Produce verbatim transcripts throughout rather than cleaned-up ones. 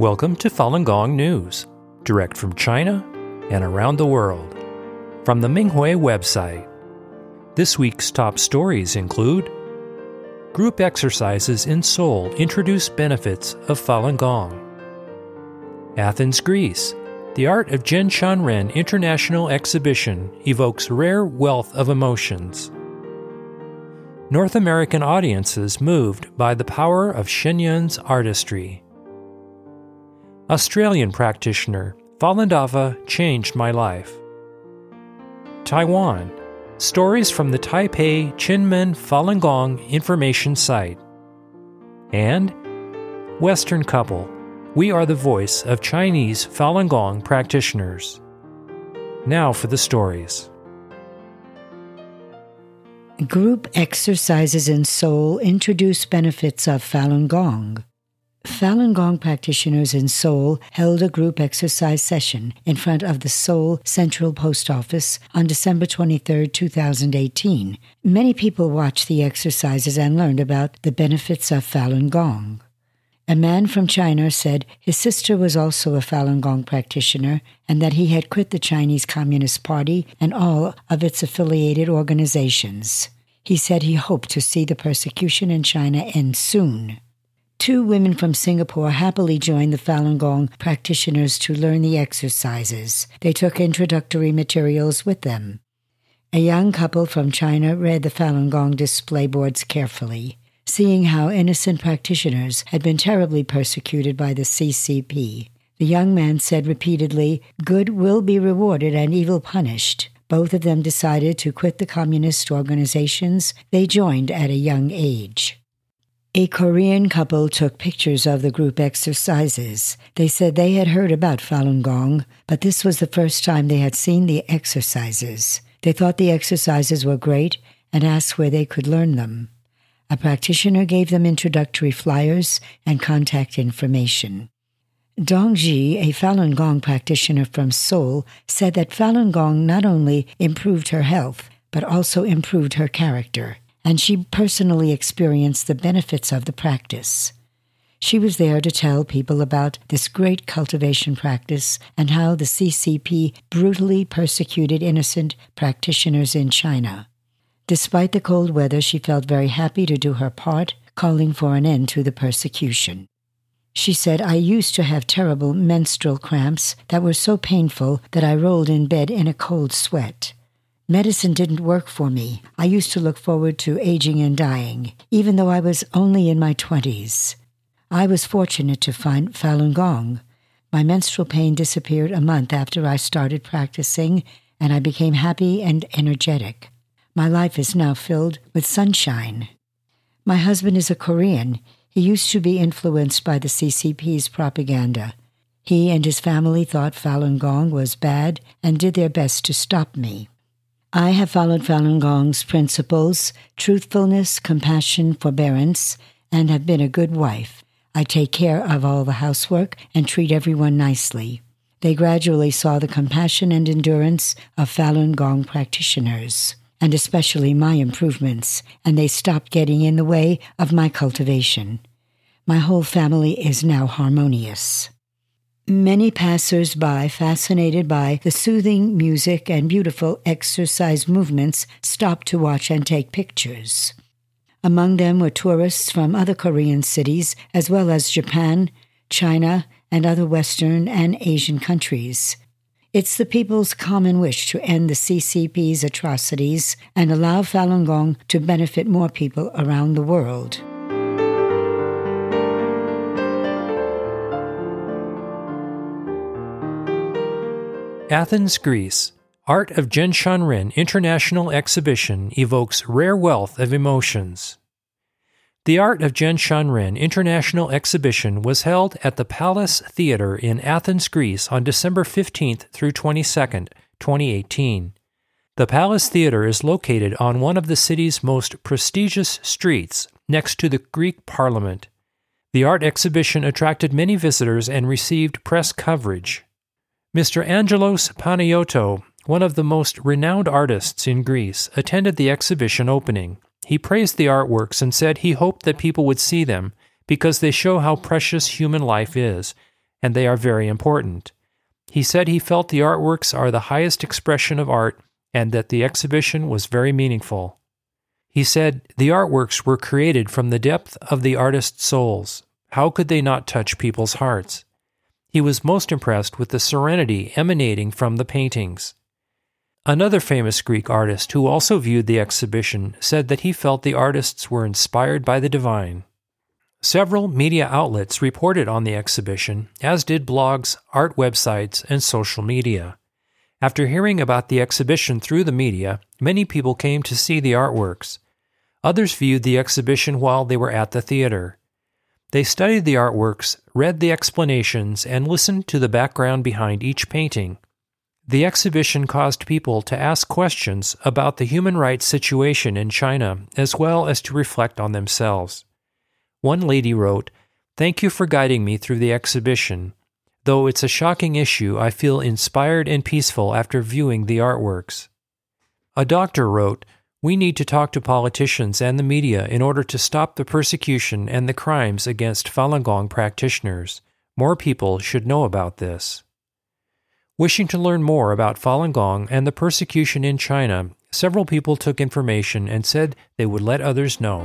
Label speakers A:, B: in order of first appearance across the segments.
A: Welcome to Falun Gong News, direct from China and around the world. From the Minghui website, this week's top stories include: Group exercises in Seoul introduce benefits of Falun Gong. Athens, Greece. The Art of Jen Shanren International Exhibition evokes rare wealth of emotions. North American audiences moved by the power of Shenyun's artistry. Australian practitioner, Falun Dafa changed my life. Taiwan. Stories from the Taipei Chinmen Falun Gong information site. And Western couple. We are the voice of Chinese Falun Gong practitioners. Now for the stories.
B: Group exercises in Seoul introduce benefits of Falun Gong. Falun Gong practitioners in Seoul held a group exercise session in front of the Seoul Central Post Office on December twenty-third, twenty eighteen. Many people watched the exercises and learned about the benefits of Falun Gong. A man from China said his sister was also a Falun Gong practitioner and that he had quit the Chinese Communist Party and all of its affiliated organizations. He said he hoped to see the persecution in China end soon. Two women from Singapore happily joined the Falun Gong practitioners to learn the exercises. They took introductory materials with them. A young couple from China read the Falun Gong display boards carefully, seeing how innocent practitioners had been terribly persecuted by the C C P. The young man said repeatedly, "Good will be rewarded and evil punished." Both of them decided to quit the communist organizations they joined at a young age. A Korean couple took pictures of the group exercises. They said they had heard about Falun Gong, but this was the first time they had seen the exercises. They thought the exercises were great and asked where they could learn them. A practitioner gave them introductory flyers and contact information. Dong Ji, a Falun Gong practitioner from Seoul, said that Falun Gong not only improved her health, but also improved her character, and she personally experienced the benefits of the practice. She was there to tell people about this great cultivation practice and how the C C P brutally persecuted innocent practitioners in China. Despite the cold weather, she felt very happy to do her part, calling for an end to the persecution. She said, "I used to have terrible menstrual cramps that were so painful that I rolled in bed in a cold sweat. Medicine didn't work for me. I used to look forward to aging and dying, even though I was only in my twenties. I was fortunate to find Falun Gong. My menstrual pain disappeared a month after I started practicing, and I became happy and energetic. My life is now filled with sunshine." My husband is a Korean. He used to be influenced by the C C P's propaganda. He and his family thought Falun Gong was bad and did their best to stop me. I have followed Falun Gong's principles, truthfulness, compassion, forbearance, and have been a good wife. I take care of all the housework and treat everyone nicely. They gradually saw the compassion and endurance of Falun Gong practitioners, and especially my improvements, and they stopped getting in the way of my cultivation. My whole family is now harmonious. Many passers-by, fascinated by the soothing music and beautiful exercise movements, stopped to watch and take pictures. Among them were tourists from other Korean cities, as well as Japan, China, and other Western and Asian countries. It's the people's common wish to end the C C P's atrocities and allow Falun Gong to benefit more people around the world.
A: Athens, Greece. Art of Jen Shanren International Exhibition evokes rare wealth of emotions. The Art of Jen Shanren International Exhibition was held at the Palace Theatre in Athens, Greece on December fifteenth through twenty-second, twenty eighteen. The Palace Theatre is located on one of the city's most prestigious streets, next to the Greek Parliament. The art exhibition attracted many visitors and received press coverage. Mister Angelos Panayotou, one of the most renowned artists in Greece, attended the exhibition opening. He praised the artworks and said he hoped that people would see them because they show how precious human life is and they are very important. He said he felt the artworks are the highest expression of art and that the exhibition was very meaningful. He said, "The artworks were created from the depth of the artists' souls. How could they not touch people's hearts?" He was most impressed with the serenity emanating from the paintings. Another famous Greek artist who also viewed the exhibition said that he felt the artists were inspired by the divine. Several media outlets reported on the exhibition, as did blogs, art websites, and social media. After hearing about the exhibition through the media, many people came to see the artworks. Others viewed the exhibition while they were at the theater. They studied the artworks, read the explanations, and listened to the background behind each painting. The exhibition caused people to ask questions about the human rights situation in China, as well as to reflect on themselves. One lady wrote, "Thank you for guiding me through the exhibition. Though it's a shocking issue, I feel inspired and peaceful after viewing the artworks." A doctor wrote, "We need to talk to politicians and the media in order to stop the persecution and the crimes against Falun Gong practitioners. More people should know about this." Wishing to learn more about Falun Gong and the persecution in China, several people took information and said they would let others know.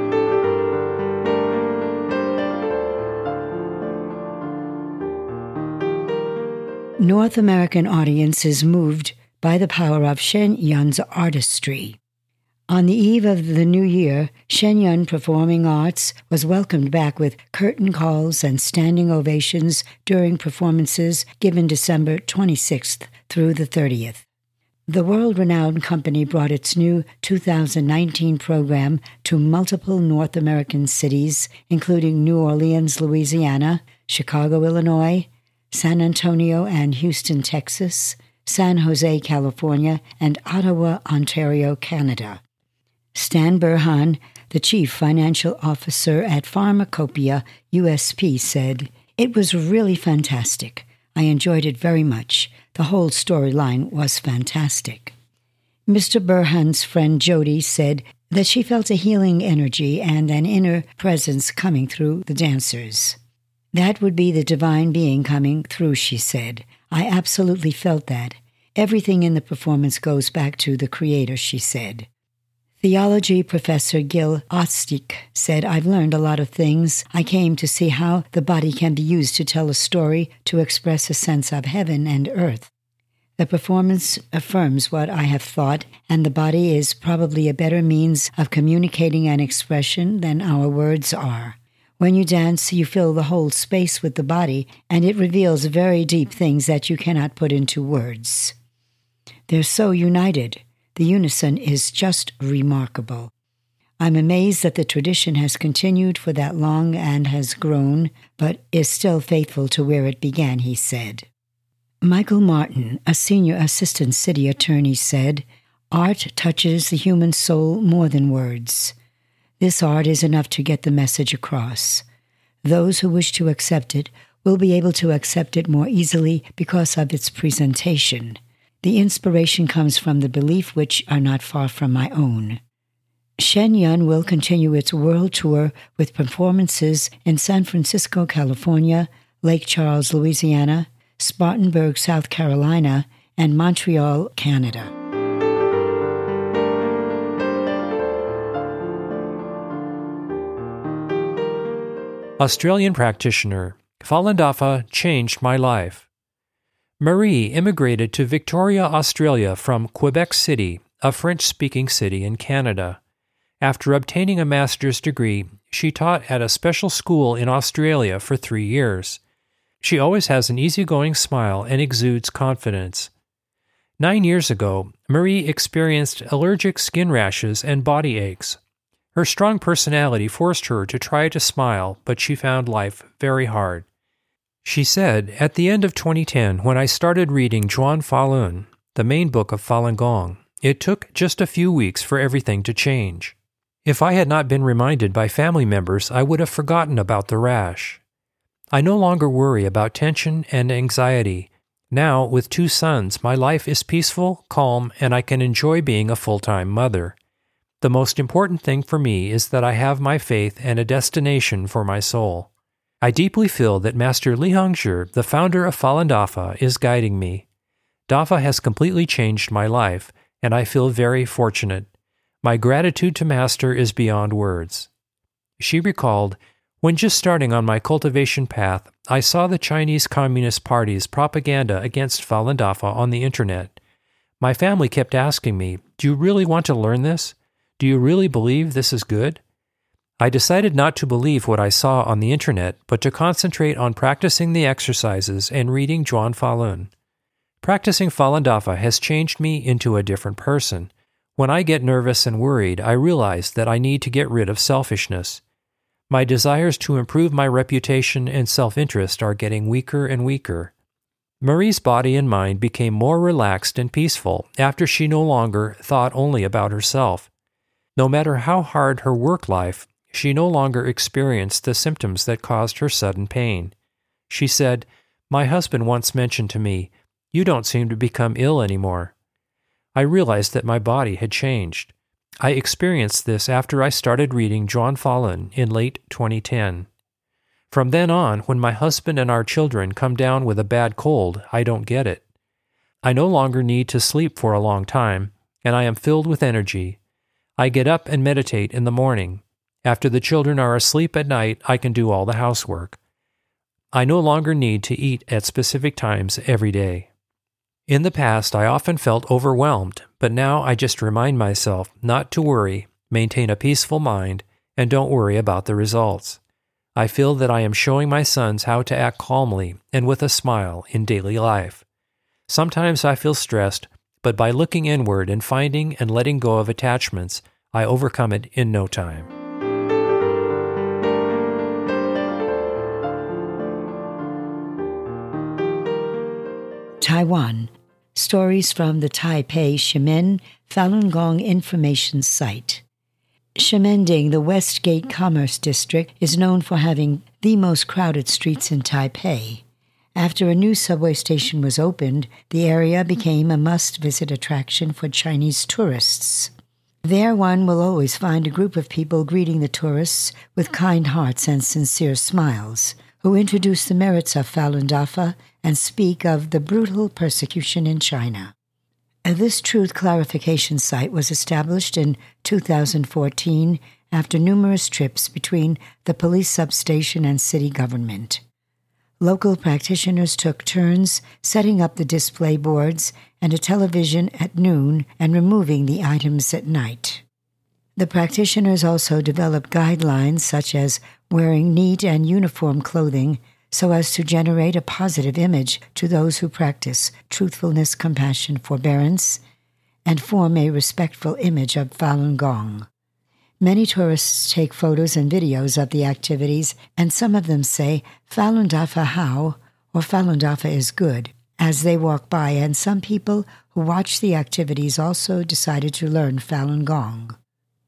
B: North American audiences moved by the power of Shen Yun's artistry. On the eve of the new year, Shen Yun Performing Arts was welcomed back with curtain calls and standing ovations during performances given December twenty-sixth through the thirtieth. The world-renowned company brought its new two thousand nineteen program to multiple North American cities, including New Orleans, Louisiana, Chicago, Illinois, San Antonio and Houston, Texas, San Jose, California, and Ottawa, Ontario, Canada. Stan Burhan, the Chief Financial Officer at Pharmacopoeia U S P, said, "It was really fantastic. I enjoyed it very much. The whole storyline was fantastic." Mister Burhan's friend Jody said that she felt a healing energy and an inner presence coming through the dancers. "That would be the divine being coming through," she said. "I absolutely felt that. Everything in the performance goes back to the Creator," she said. Theology professor Gil Ostick said, "I've learned a lot of things. I came to see how the body can be used to tell a story, to express a sense of heaven and earth. The performance affirms what I have thought, and the body is probably a better means of communicating an expression than our words are. When you dance, you fill the whole space with the body, and it reveals very deep things that you cannot put into words. They're so united. The unison is just remarkable. I'm amazed that the tradition has continued for that long and has grown, but is still faithful to where it began," he said. Michael Martin, a senior assistant city attorney, said, "Art touches the human soul more than words. This art is enough to get the message across. Those who wish to accept it will be able to accept it more easily because of its presentation. The inspiration comes from the belief which are not far from my own." Shen Yun will continue its world tour with performances in San Francisco, California, Lake Charles, Louisiana, Spartanburg, South Carolina, and Montreal, Canada.
A: Australian practitioner, Falun Dafa changed my life. Marie immigrated to Victoria, Australia from Quebec City, a French-speaking city in Canada. After obtaining a master's degree, she taught at a special school in Australia for three years. She always has an easygoing smile and exudes confidence. Nine years ago, Marie experienced allergic skin rashes and body aches. Her strong personality forced her to try to smile, but she found life very hard. She said, "At the end of twenty ten, when I started reading Zhuan Falun, the main book of Falun Gong, it took just a few weeks for everything to change. If I had not been reminded by family members, I would have forgotten about the rash. I no longer worry about tension and anxiety. Now, with two sons, my life is peaceful, calm, and I can enjoy being a full-time mother. The most important thing for me is that I have my faith and a destination for my soul." I deeply feel that Master Li Hongzhi, the founder of Falun Dafa, is guiding me. Dafa has completely changed my life, and I feel very fortunate. My gratitude to Master is beyond words. She recalled, when just starting on my cultivation path, I saw the Chinese Communist Party's propaganda against Falun Dafa on the internet. My family kept asking me, do you really want to learn this? Do you really believe this is good? I decided not to believe what I saw on the internet, but to concentrate on practicing the exercises and reading Zhuan Falun. Practicing Falun Dafa has changed me into a different person. When I get nervous and worried, I realize that I need to get rid of selfishness. My desires to improve my reputation and self-interest are getting weaker and weaker. Marie's body and mind became more relaxed and peaceful after she no longer thought only about herself. No matter how hard her work life, she no longer experienced the symptoms that caused her sudden pain. She said, "My husband once mentioned to me, 'You don't seem to become ill anymore.' I realized that my body had changed. I experienced this after I started reading Zhuan Falun in late twenty ten. From then on, when my husband and our children come down with a bad cold, I don't get it. I no longer need to sleep for a long time, and I am filled with energy. I get up and meditate in the morning. After the children are asleep at night, I can do all the housework. I no longer need to eat at specific times every day. In the past, I often felt overwhelmed, but now I just remind myself not to worry, maintain a peaceful mind, and don't worry about the results. I feel that I am showing my sons how to act calmly and with a smile in daily life. Sometimes I feel stressed, but by looking inward and finding and letting go of attachments, I overcome it in no time."
B: Taiwan. Stories from the Taipei Shimen Falun Gong Information Site. Shimending, the Westgate Commerce District, is known for having the most crowded streets in Taipei. After a new subway station was opened, the area became a must-visit attraction for Chinese tourists. There one will always find a group of people greeting the tourists with kind hearts and sincere smiles, who introduce the merits of Falun Dafa and speak of the brutal persecution in China. This truth clarification site was established in two thousand fourteen after numerous trips between the police substation and city government. Local practitioners took turns setting up the display boards and a television at noon and removing the items at night. The practitioners also developed guidelines such as wearing neat and uniform clothing so as to generate a positive image to those who practice truthfulness, compassion, forbearance, and form a respectful image of Falun Gong. Many tourists take photos and videos of the activities, and some of them say, "Falun Dafa how?" or "Falun Dafa is good," as they walk by, and some people who watch the activities also decided to learn Falun Gong.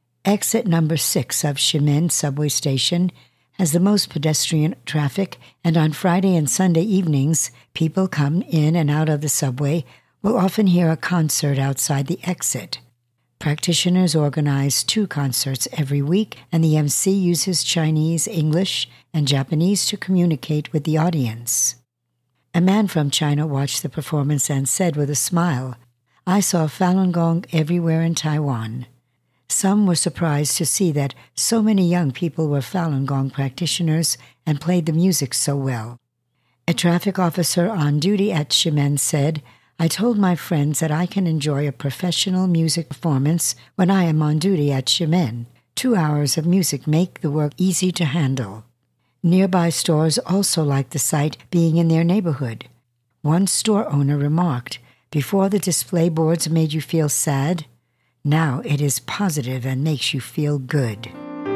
B: Exit number six of Shimen subway station has the most pedestrian traffic, and on Friday and Sunday evenings, people come in and out of the subway will often hear a concert outside the exit. Practitioners organize two concerts every week, and the M C uses Chinese, English, and Japanese to communicate with the audience. A man from China watched the performance and said with a smile, "I saw Falun Gong everywhere in Taiwan." Some were surprised to see that so many young people were Falun Gong practitioners and played the music so well. A traffic officer on duty at Shimen said, "I told my friends that I can enjoy a professional music performance when I am on duty at Shimen. Two hours of music make the work easy to handle." Nearby stores also like the site being in their neighborhood. One store owner remarked, "Before the display boards made you feel sad, now it is positive and makes you feel good."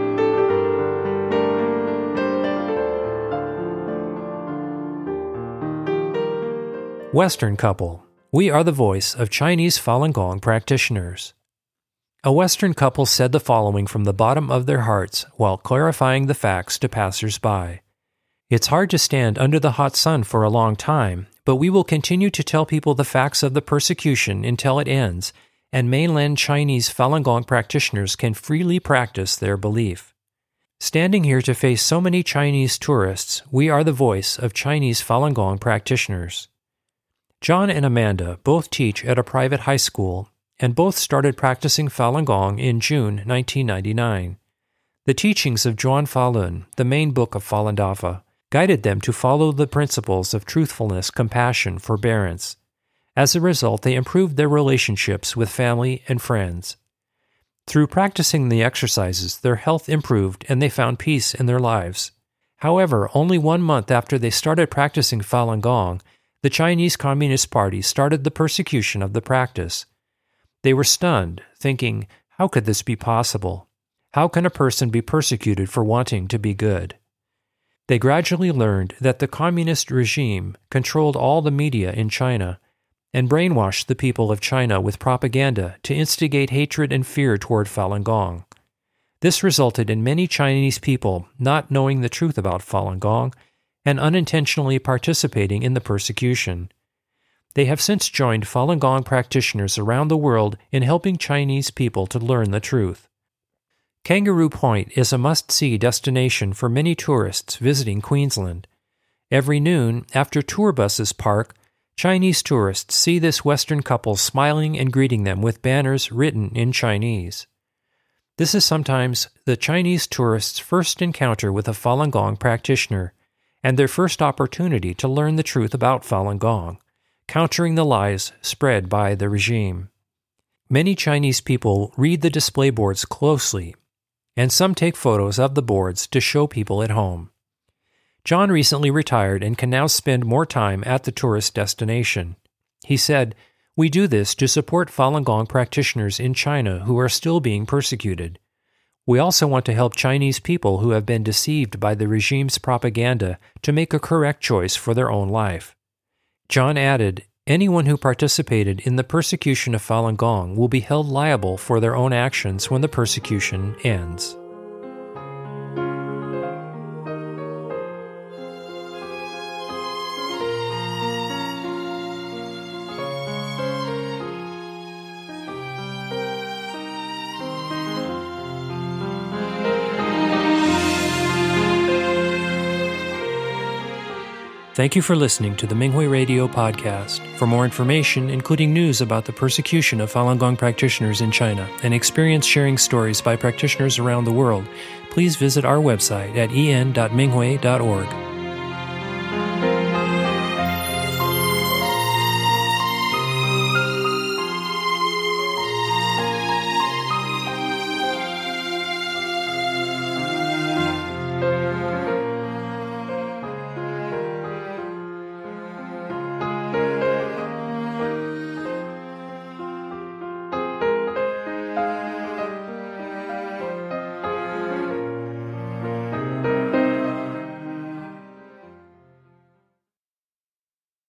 A: Western couple. We are the voice of Chinese Falun Gong practitioners. A Western couple said the following from the bottom of their hearts while clarifying the facts to passers-by. "It's hard to stand under the hot sun for a long time, but we will continue to tell people the facts of the persecution until it ends, and mainland Chinese Falun Gong practitioners can freely practice their belief." Standing here to face so many Chinese tourists, we are the voice of Chinese Falun Gong practitioners. John and Amanda both teach at a private high school, and both started practicing Falun Gong in June nineteen ninety-nine. The teachings of Zhuan Falun, the main book of Falun Dafa, guided them to follow the principles of truthfulness, compassion, forbearance. As a result, they improved their relationships with family and friends. Through practicing the exercises, their health improved and they found peace in their lives. However, only one month after they started practicing Falun Gong, the Chinese Communist Party started the persecution of the practice. They were stunned, thinking, how could this be possible? How can a person be persecuted for wanting to be good? They gradually learned that the communist regime controlled all the media in China and brainwashed the people of China with propaganda to instigate hatred and fear toward Falun Gong. This resulted in many Chinese people not knowing the truth about Falun Gong and unintentionally participating in the persecution. They have since joined Falun Gong practitioners around the world in helping Chinese people to learn the truth. Kangaroo Point is a must-see destination for many tourists visiting Queensland. Every noon, after tour buses park, Chinese tourists see this Western couple smiling and greeting them with banners written in Chinese. This is sometimes the Chinese tourists' first encounter with a Falun Gong practitioner and their first opportunity to learn the truth about Falun Gong, countering the lies spread by the regime. Many Chinese people read the display boards closely, and some take photos of the boards to show people at home. John recently retired and can now spend more time at the tourist destination. He said, "We do this to support Falun Gong practitioners in China who are still being persecuted. We also want to help Chinese people who have been deceived by the regime's propaganda to make a correct choice for their own life." John added, "Anyone who participated in the persecution of Falun Gong will be held liable for their own actions when the persecution ends." Thank you for listening to the Minghui Radio podcast. For more information, including news about the persecution of Falun Gong practitioners in China and experience-sharing stories by practitioners around the world, please visit our website at en dot minghui dot org.